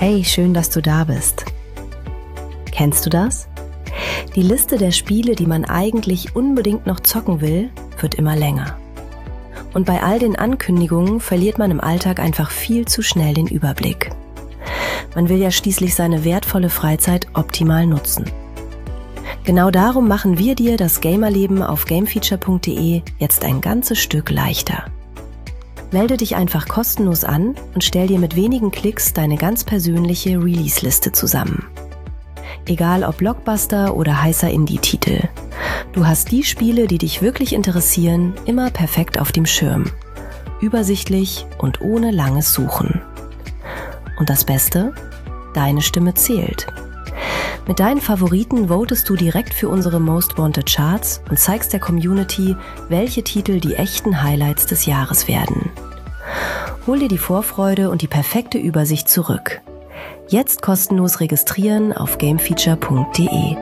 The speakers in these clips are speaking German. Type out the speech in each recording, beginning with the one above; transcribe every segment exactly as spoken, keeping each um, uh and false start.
Hey, schön, dass du da bist. Kennst du das? Die Liste der Spiele, die man eigentlich unbedingt noch zocken will, wird immer länger. Und bei all den Ankündigungen verliert man im Alltag einfach viel zu schnell den Überblick. Man will ja schließlich seine wertvolle Freizeit optimal nutzen. Genau darum machen wir dir das Gamerleben auf gamefeature punkt de jetzt ein ganzes Stück leichter. Melde dich einfach kostenlos an und stell dir mit wenigen Klicks deine ganz persönliche Release-Liste zusammen. Egal ob Blockbuster oder heißer Indie-Titel. Du hast die Spiele, die dich wirklich interessieren, immer perfekt auf dem Schirm. Übersichtlich und ohne langes Suchen. Und das Beste? Deine Stimme zählt. Mit deinen Favoriten votest du direkt für unsere Most Wanted Charts und zeigst der Community, welche Titel die echten Highlights des Jahres werden. Hol dir die Vorfreude und die perfekte Übersicht zurück. Jetzt kostenlos registrieren auf gamefeature punkt de.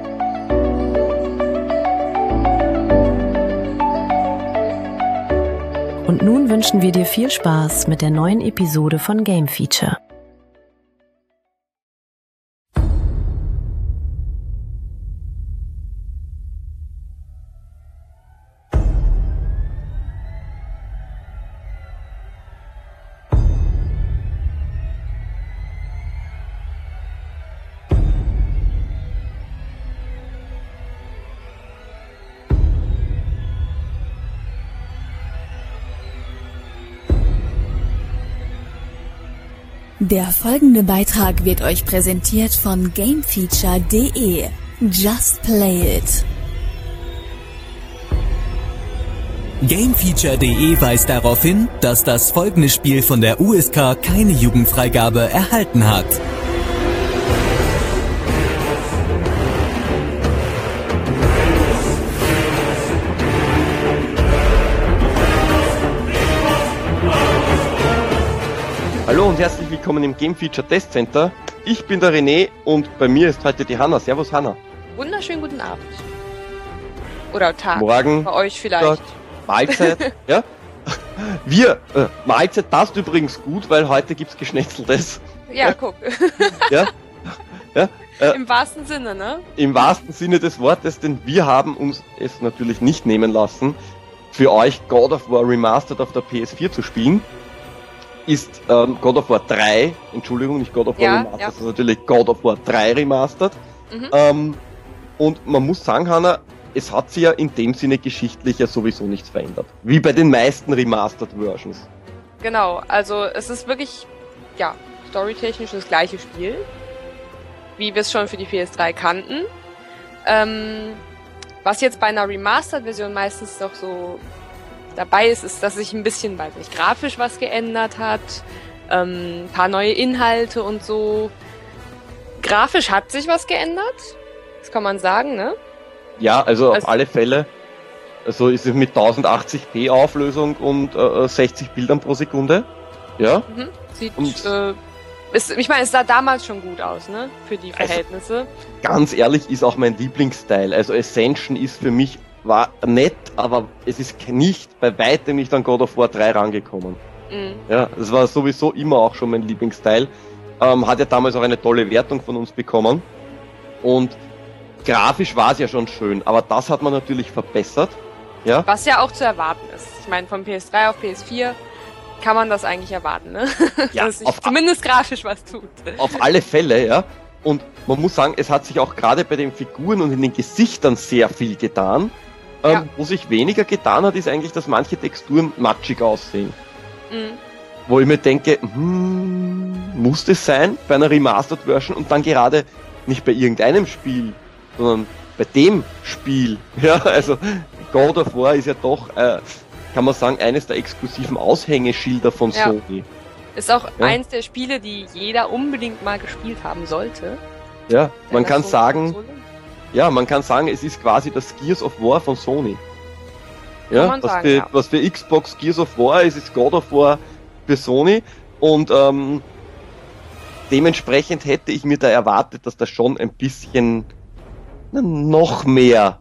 Und nun wünschen wir dir viel Spaß mit der neuen Episode von Game Feature. Der folgende Beitrag wird euch präsentiert von gamefeature punkt de. Just play it. gamefeature punkt de weist darauf hin, dass das folgende Spiel von der U S K keine Jugendfreigabe erhalten hat. Hallo und herzlich willkommen im Game Feature Test Center. Ich bin der René und bei mir ist heute die Hanna. Servus Hanna. Wunderschönen guten Abend. Oder Tag. Morgen. Bei euch vielleicht. Mahlzeit. Ja. Wir, äh, Mahlzeit passt übrigens gut, weil heute gibt's Geschnetzeltes. Ja, guck. Ja. Ja. Äh, Im wahrsten Sinne, ne? Im wahrsten Sinne des Wortes, denn wir haben uns es natürlich nicht nehmen lassen, für euch God of War Remastered auf der P S vier zu spielen. Ist ähm, God of War drei, Entschuldigung, nicht God of War ja, Remastered, ja. das ist natürlich God of War drei Remastered. Mhm. Ähm, und man muss sagen, Hanna, es hat sich ja in dem Sinne geschichtlich ja sowieso nichts verändert. Wie bei den meisten Remastered Versions. Genau, also es ist wirklich, ja, storytechnisch das gleiche Spiel, wie wir es schon für die P S drei kannten. Ähm, was jetzt bei einer Remastered-Version meistens doch so dabei ist, ist, dass sich ein bisschen, weiß nicht, grafisch was geändert hat, ähm, ein paar neue Inhalte und so. Grafisch hat sich was geändert, das kann man sagen, ne? Ja, also auf Also- alle Fälle. Also ist es mit tausendachtzig p Auflösung und äh, sechzig Bildern pro Sekunde. Ja. Mhm. Sieht, Und- äh, ist, ich meine, es sah damals schon gut aus, ne? Für die Also- Verhältnisse. Ganz ehrlich, ist auch mein Lieblingsteil. Also Ascension ist für mich, war nett, aber es ist nicht, bei weitem nicht an God of War drei rangekommen. Mhm. Ja, das war sowieso immer auch schon mein Lieblingsteil. Ähm, hat ja damals auch eine tolle Wertung von uns bekommen. Und grafisch war es ja schon schön, aber das hat man natürlich verbessert. Ja, Was ja auch zu erwarten ist. Ich meine, von P S drei auf P S vier kann man das eigentlich erwarten, ne? Ja, Dass sich auf- zumindest grafisch was tut. auf alle Fälle, ja. Und man muss sagen, es hat sich auch gerade bei den Figuren und in den Gesichtern sehr viel getan. Ähm, Ja. Wo sich weniger getan hat, ist eigentlich, dass manche Texturen matschig aussehen. Mhm. Wo ich mir denke, hm, muss das sein bei einer Remastered Version und dann gerade nicht bei irgendeinem Spiel, sondern bei dem Spiel. Ja, also God of War ist ja doch, äh, kann man sagen, eines der exklusiven Aushängeschilder von Ja. Sony. Ist auch Ja. eins der Spiele, die jeder unbedingt mal gespielt haben sollte. Ja, man Wenn das kann so- sagen, so- ja, man kann sagen, es ist quasi das Gears of War von Sony. Ja, man was, sagen, für, ja. was für Xbox Gears of War ist, ist God of War für Sony und ähm, dementsprechend hätte ich mir da erwartet, dass das schon ein bisschen na, noch mehr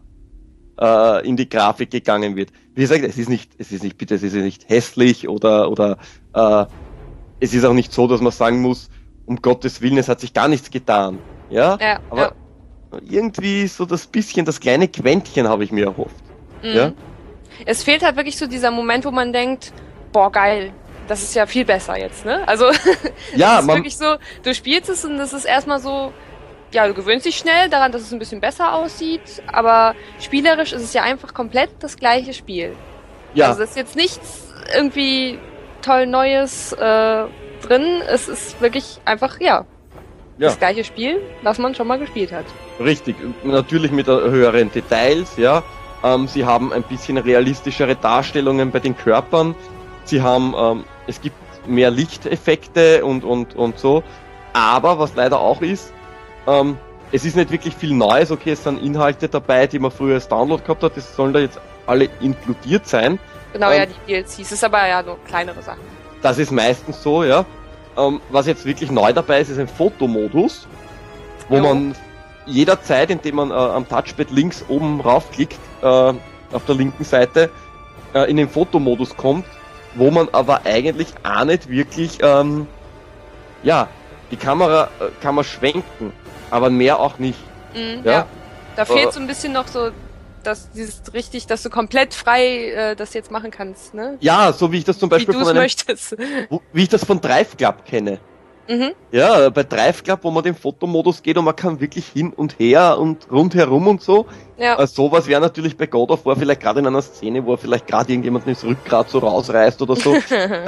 äh, in die Grafik gegangen wird. Wie gesagt, es ist nicht, es ist nicht, bitte, es ist nicht hässlich oder oder äh, es ist auch nicht so, dass man sagen muss, um Gottes Willen, es hat sich gar nichts getan. Ja, Ja, aber ja. irgendwie so das bisschen, das kleine Quäntchen habe ich mir erhofft. Mhm. Ja? Es fehlt halt wirklich so dieser Moment, wo man denkt, boah, geil, das ist ja viel besser jetzt, ne? Also, Ja, es ist man, wirklich so, du spielst es und das ist erstmal so, ja, du gewöhnst dich schnell daran, dass es ein bisschen besser aussieht, aber spielerisch ist es ja einfach komplett das gleiche Spiel. ja, Also, es ist jetzt nichts irgendwie toll Neues äh, drin, es ist wirklich einfach, ja, ja, das gleiche Spiel, was man schon mal gespielt hat. richtig. Natürlich mit höheren Details, ja. Ähm, sie haben ein bisschen realistischere Darstellungen bei den Körpern. Sie haben, ähm, es gibt mehr Lichteffekte und, und, und so. Aber was leider auch ist, ähm, es ist nicht wirklich viel Neues. Okay, es sind Inhalte dabei, die man früher als Download gehabt hat. Das sollen da jetzt alle inkludiert sein. Genau, Ähm, ja, die D L Cs, ist aber ja nur kleinere Sachen. Das ist meistens so, ja. Ähm, was jetzt wirklich neu dabei ist, ist ein Fotomodus, wo Jo. man jederzeit, indem man äh, am Touchpad links oben raufklickt, äh, auf der linken Seite, äh, in den Fotomodus kommt, wo man aber eigentlich auch nicht wirklich, ähm, ja, die Kamera äh, kann man schwenken, aber mehr auch nicht. Mhm, Ja. ja. Da fehlt Äh, so ein bisschen noch so, dass dieses richtig, dass du komplett frei äh, das jetzt machen kannst, ne? Ja, so wie ich das zum Wie Beispiel du von es einem, möchtest. wo, wie ich das von Drive Club kenne. Mhm. Ja, bei Drive Club, wo man den Fotomodus geht und man kann wirklich hin und her und rundherum und so. Ja. Äh, sowas wäre natürlich bei God of War vielleicht gerade in einer Szene, wo er vielleicht gerade irgendjemanden das Rückgrat so rausreißt oder so.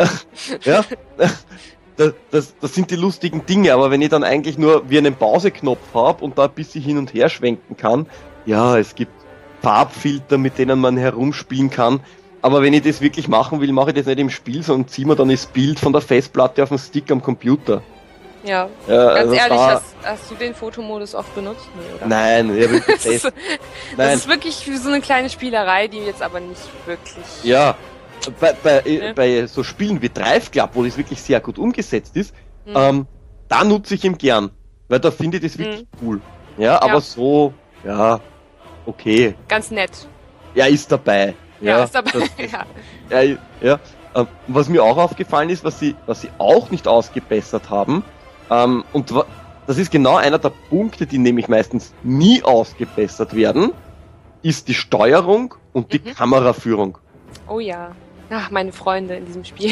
Ja, das, das, das sind die lustigen Dinge, aber wenn ich dann eigentlich nur wie einen Pauseknopf habe und da ein bisschen hin und her schwenken kann, ja, es gibt Farbfilter, mit denen man herumspielen kann, aber wenn ich das wirklich machen will, mache ich das nicht im Spiel, sondern ziehe mir dann das Bild von der Festplatte auf den Stick am Computer. Ja. Ja, Ganz also ehrlich, da- hast, hast du den Fotomodus oft benutzt? Nee, oder? Nein, ich hab Das das ist, das Nein. ist wirklich wie so eine kleine Spielerei, die jetzt aber nicht wirklich. Ja, bei, bei, Ja. bei so Spielen wie Drive Club, wo das wirklich sehr gut umgesetzt ist, Mhm. ähm, da nutze ich ihn gern, weil da finde ich das wirklich cool. Ja, aber Ja. so, ja, okay, Ganz nett. er ist dabei. Ja, Ja, ist dabei. das- ja. Ja, ja. Ähm, was mir auch aufgefallen ist, was sie, was sie auch nicht ausgebessert haben, ähm, und wa- das ist genau einer der Punkte, die nämlich meistens nie ausgebessert werden, ist die Steuerung und die Mhm. Kameraführung. Oh ja. Ach, meine Freunde in diesem Spiel.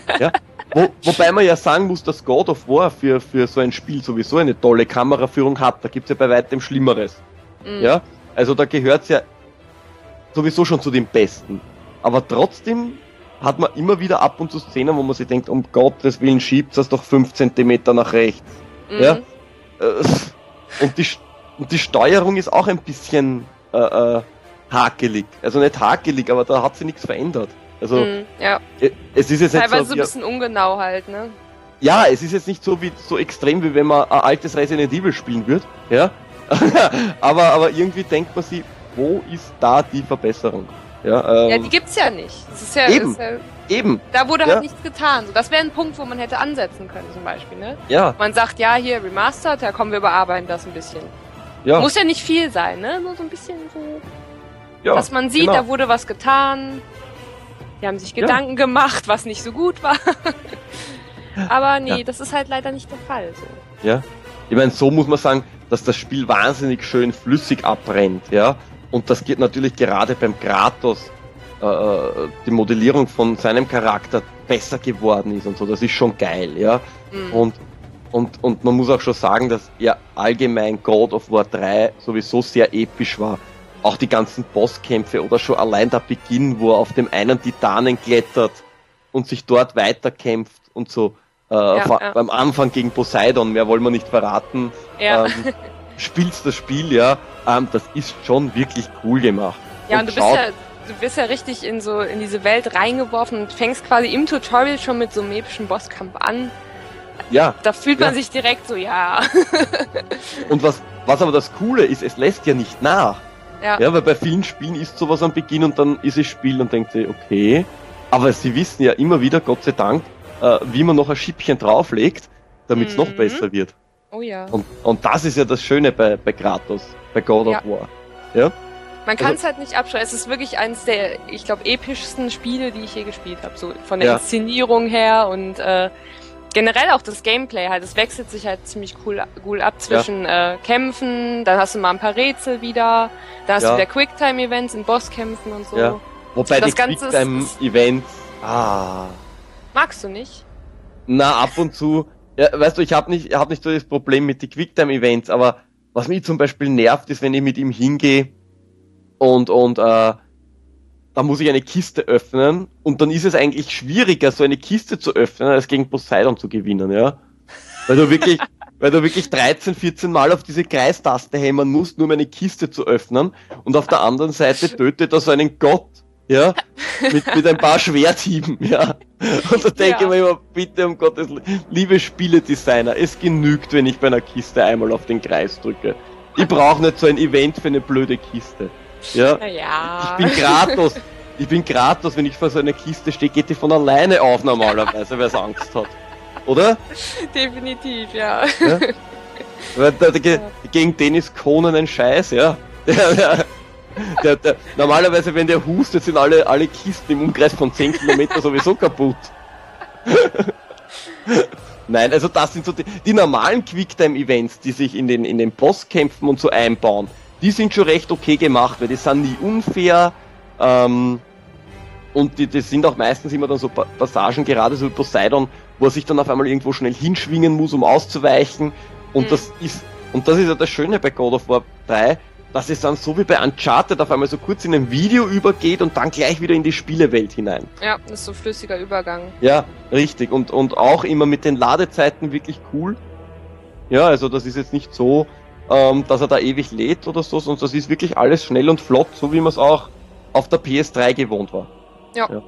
Wo, wobei man ja sagen muss, dass God of War für, für so ein Spiel sowieso eine tolle Kameraführung hat. Da gibt's ja bei weitem Schlimmeres. Mhm. Ja, also da gehört's ja sowieso schon zu den Besten. Aber trotzdem hat man immer wieder ab und zu Szenen, wo man sich denkt, um Gottes Willen schiebt's das doch fünf Zentimeter nach rechts. Mhm. Ja. Äh, Und die, und die Steuerung ist auch ein bisschen äh, äh, hakelig. Also nicht hakelig, aber da hat sich nichts verändert. Also Mhm. Ja. äh, es ist jetzt nicht Teilweise so, so ein wie, bisschen ungenau halt, ne? ja, es ist jetzt nicht so wie so extrem, wie wenn man ein altes Resident Evil spielen würde. Ja. aber, aber irgendwie denkt man sich, wo ist da die Verbesserung? Ja, ähm, Ja, die gibt's ja nicht. Das ist ja, Eben. Ist ja eben, da wurde Ja. halt nichts getan. So, das wäre ein Punkt, wo man hätte ansetzen können, zum Beispiel, ne? ja, Man sagt, ja, hier Remastered, da kommen wir überarbeiten das ein bisschen. ja, Muss ja nicht viel sein, ne? Nur so ein bisschen so, ja, dass man sieht, genau. da wurde was getan. Die haben sich Ja. Gedanken gemacht, was nicht so gut war. Aber nee, Ja. das ist halt leider nicht der Fall. So. Ja. Ich meine, so muss man sagen, dass das Spiel wahnsinnig schön flüssig abbrennt, ja. Und das geht natürlich gerade beim Kratos, äh, die Modellierung von seinem Charakter besser geworden ist und so. Das ist schon geil, ja. Mhm. Und, und, und man muss auch schon sagen, dass ja allgemein God of War drei sowieso sehr episch war. Auch die ganzen Bosskämpfe oder schon allein der Beginn, wo er auf dem einen Titanen klettert und sich dort weiterkämpft und so. Äh, Ja, vor, ja. Beim Anfang gegen Poseidon, mehr wollen wir nicht verraten. Ja. Ähm, spielst das Spiel, ja. Ähm, das ist schon wirklich cool gemacht. Ja, und du bist schaut- ja, du bist ja richtig in so, in diese Welt reingeworfen und fängst quasi im Tutorial schon mit so einem epischen Bosskampf an. Ja, Da fühlt man Ja. sich direkt so, ja. und was, was aber das Coole ist, es lässt ja nicht nach. Ja. Ja, weil bei vielen Spielen ist sowas am Beginn und dann ist es Spiel und denkt sich, okay. Aber sie wissen ja immer wieder, Gott sei Dank, äh, wie man noch ein Schippchen drauflegt, damit es Mhm. noch besser wird. Oh ja. Und, und das ist ja das Schöne bei, bei Kratos, bei God Ja. of War. Ja? Man kann es Also- halt nicht abschreiben. Es ist wirklich eines der, ich glaube, epischsten Spiele, die ich je gespielt habe. So von der Ja. Inszenierung her und äh, generell auch das Gameplay halt, es wechselt sich halt ziemlich cool, cool ab zwischen ja. äh, Kämpfen, dann hast du mal ein paar Rätsel wieder, dann hast ja. du wieder Quicktime-Events in Bosskämpfen und so. Ja. Wobei das die Quicktime-Events, ah. Magst du nicht? Na, ab und zu, ja, weißt du, ich habe nicht, hab nicht so das Problem mit den Quicktime-Events, aber was mich zum Beispiel nervt, ist, wenn ich mit ihm hingehe und, und, äh, da muss ich eine Kiste öffnen und dann ist es eigentlich schwieriger, so eine Kiste zu öffnen, als gegen Poseidon zu gewinnen, ja. Weil du wirklich, weil du wirklich dreizehn, vierzehn Mal auf diese Kreistaste hämmern musst, nur um eine Kiste zu öffnen und auf der anderen Seite tötet er so einen Gott, ja, mit, mit ein paar Schwerthieben, ja. Und da denke ja. ich mir immer, bitte um Gottes liebe Spieledesigner, es genügt, wenn ich bei einer Kiste einmal auf den Kreis drücke. Ich brauche nicht so ein Event für eine blöde Kiste. Ja, ja. Ich bin Kratos. Ich bin Kratos, wenn ich vor so einer Kiste stehe, geht die von alleine auf normalerweise, wer es Angst hat. Oder? Definitiv, ja. ja? Weil der, der, gegen den ist Conan ein Scheiß, ja. Der, der, der, der, normalerweise, wenn der hustet, sind alle, alle Kisten im Umkreis von zehn Kilometern sowieso kaputt. Nein, also das sind so die, die normalen Quicktime-Events, die sich in den, in den Bosskämpfen und so einbauen. Die sind schon recht okay gemacht, weil die sind nie unfair ähm, und die, die sind auch meistens immer dann so Passagen, gerade so wie Poseidon, wo er sich dann auf einmal irgendwo schnell hinschwingen muss, um auszuweichen und mhm. das ist und das ist ja das Schöne bei God of War drei, dass es dann so wie bei Uncharted auf einmal so kurz in ein Video übergeht und dann gleich wieder in die Spielewelt hinein. Ja, das ist so flüssiger Übergang. Ja, richtig und, und auch immer mit den Ladezeiten wirklich cool. Ja, also das ist jetzt nicht so, Ähm, dass er da ewig lädt oder so, sondern das ist wirklich alles schnell und flott, so wie man es auch auf der P S drei gewohnt war. Ja. ja.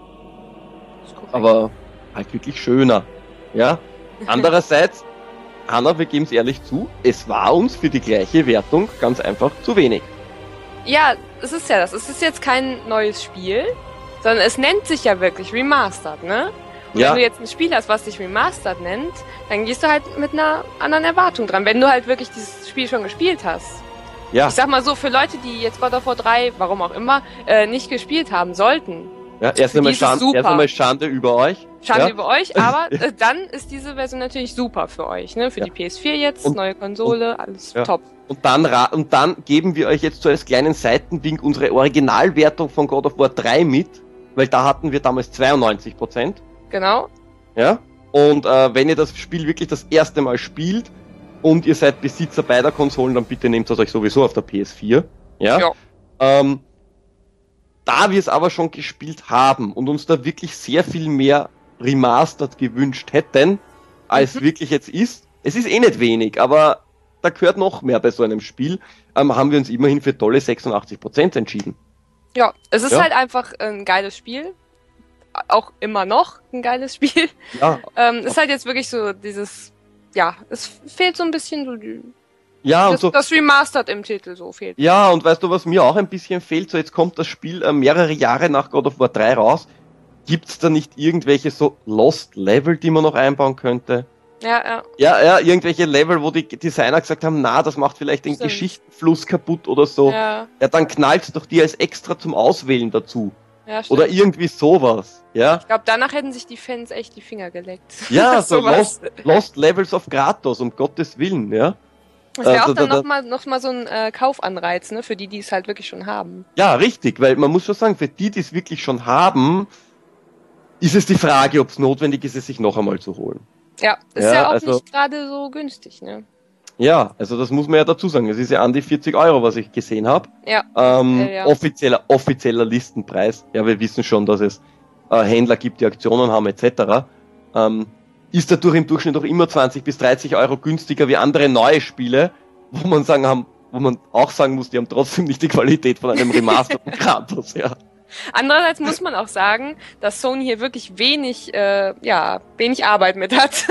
Aber halt wirklich schöner. Ja. Andererseits, Hanna, wir geben es ehrlich zu, es war uns für die gleiche Wertung ganz einfach zu wenig. Ja, es ist ja das. Es ist jetzt kein neues Spiel, sondern es nennt sich ja wirklich Remastered, ne? Und ja. wenn du jetzt ein Spiel hast, was sich Remastered nennt, dann gehst du halt mit einer anderen Erwartung dran, wenn du halt wirklich dieses Spiel schon gespielt hast. Ja. Ich sag mal so, für Leute, die jetzt God of War drei, warum auch immer, äh, nicht gespielt haben sollten. Ja, erst einmal, Schande, erst einmal Schande über euch. Schande ja. über euch, aber äh, dann ist diese Version natürlich super für euch, ne? Für ja. die P S vier jetzt, und, neue Konsole, und, alles ja. top. Und dann, und dann geben wir euch jetzt so als kleinen Seitenwink unsere Originalwertung von God of War drei mit, weil da hatten wir damals zweiundneunzig Prozent. Genau. Ja. Und äh, wenn ihr das Spiel wirklich das erste Mal spielt und ihr seid Besitzer beider Konsolen, dann bitte nehmt es euch sowieso auf der P S vier. Ja. ja. Ähm, da wir es aber schon gespielt haben und uns da wirklich sehr viel mehr Remastered gewünscht hätten, als mhm. wirklich jetzt ist, es ist eh nicht wenig, aber da gehört noch mehr bei so einem Spiel, ähm, haben wir uns immerhin für tolle sechsundachtzig Prozent entschieden. Ja, es ist ja. halt einfach ein geiles Spiel. Auch immer noch ein geiles Spiel. Ja. Ähm, ist halt jetzt wirklich so dieses, ja, es fehlt so ein bisschen so die, ja, das, und so, das Remastered im Titel so fehlt. Ja, und weißt du, was mir auch ein bisschen fehlt? So, jetzt kommt das Spiel äh, mehrere Jahre nach God of War drei raus. Gibt's da nicht irgendwelche so Lost Level, die man noch einbauen könnte? Ja, ja. Ja, ja, irgendwelche Level, wo die Designer gesagt haben, na, das macht vielleicht den Stimmt. Geschichtenfluss kaputt oder so. Ja, ja dann knallt's doch die als extra zum Auswählen dazu. Ja, oder irgendwie sowas, ja. Ich glaube, danach hätten sich die Fans echt die Finger geleckt. Ja, so Lost, Lost Levels of Kratos, um Gottes Willen, ja. Das wäre auch äh, dann da, nochmal noch mal so ein äh, Kaufanreiz, ne, für die, die es halt wirklich schon haben. Ja, richtig, weil man muss schon sagen, für die, die es wirklich schon haben, ist es die Frage, ob es notwendig ist, es sich noch einmal zu holen. Ja, ist ja, ja auch also, nicht gerade so günstig, ne. Ja, also das muss man ja dazu sagen. Es ist ja an die vierzig Euro, was ich gesehen habe. Ja. Ähm, äh, ja. Offizieller, offizieller Listenpreis. Ja, wir wissen schon, dass es äh, Händler gibt, die Aktionen haben et cetera. Ähm, ist dadurch im Durchschnitt auch immer zwanzig bis dreißig Euro günstiger wie andere neue Spiele, wo man sagen haben, wo man auch sagen muss, die haben trotzdem nicht die Qualität von einem remasterten Kratos, ja. Andererseits muss man auch sagen, dass Sony hier wirklich wenig, äh, ja, wenig Arbeit mit hat.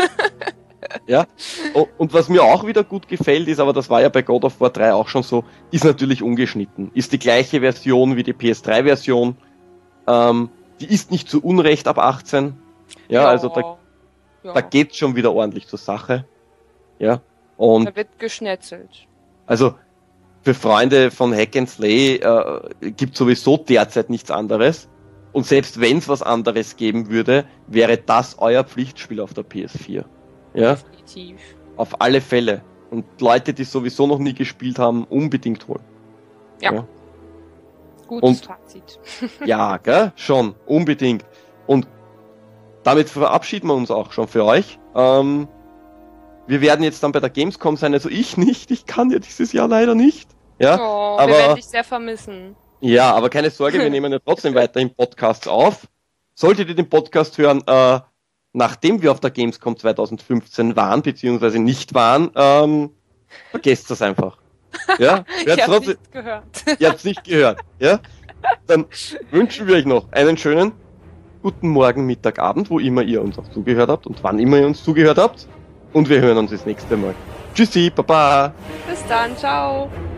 Ja, und was mir auch wieder gut gefällt ist, aber das war ja bei God of War drei auch schon so, ist natürlich ungeschnitten. Ist die gleiche Version wie die P S drei Version. Ähm, die ist nicht zu Unrecht ab achtzehn. Ja, ja also da, ja. da geht's schon wieder ordentlich zur Sache. Ja, und. Da wird geschnetzelt. Also, für Freunde von Hack and Slay äh, gibt sowieso derzeit nichts anderes. Und selbst wenn es was anderes geben würde, wäre das euer Pflichtspiel auf der P S vier. Ja, Definitiv. auf alle Fälle. Und Leute, die sowieso noch nie gespielt haben, unbedingt holen. Ja. Ja. Gutes Und- Fazit. Ja, gell? Schon, unbedingt. Und damit verabschieden wir uns auch schon für euch. Ähm, wir werden jetzt dann bei der Gamescom sein, also ich nicht, ich kann ja dieses Jahr leider nicht. Ja, Oh, aber- wir werden dich sehr vermissen. ja, aber keine Sorge, wir nehmen ja trotzdem weiterhin Podcasts auf. Solltet ihr den Podcast hören, äh, nachdem wir auf der Gamescom zwanzig fünfzehn waren, beziehungsweise nicht waren, ähm, vergesst das einfach. Ja, Ich Werdet habe trotzdem- nichts gehört. Ihr habt's nicht gehört, ja? Dann wünschen wir euch noch einen schönen guten Morgen, Mittag, Abend, wo immer ihr uns auch zugehört habt und wann immer ihr uns zugehört habt. Und wir hören uns das nächste Mal. Tschüssi, Baba! Bis dann, ciao.